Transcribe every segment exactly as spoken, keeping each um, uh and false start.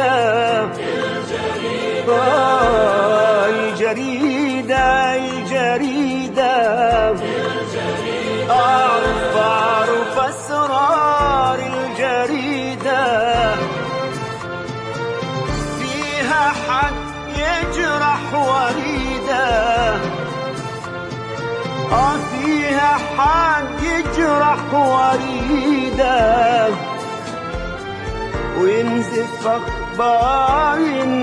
آه الجريدة الجريدة أعرف أعرف أسرار الجريدة، فيها حد يجرح وريدة، آه فيها حد يجرح وريدة، وينزف أخبار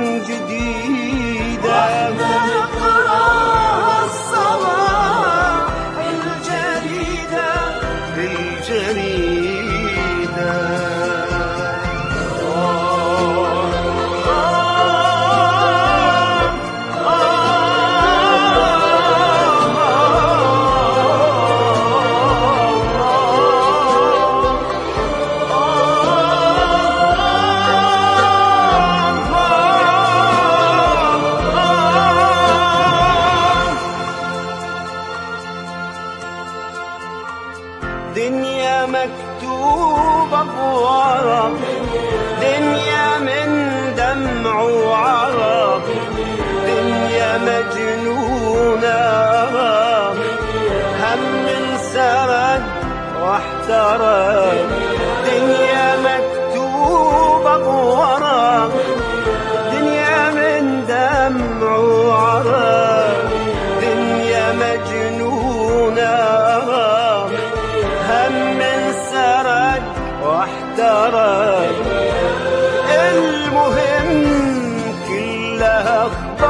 جديدة. نقراها الصباح الجريدة الجريدة. دنيا مكتوبة بورق، دنيا من دمع وعرق، دنيا مجنونة، هم انسرد واحترق. دنيا مكتوبة بورق، دنيا من دمع وعرق، دنيا مجنونة، هم انسرد واحترق. المهم كلها اخبار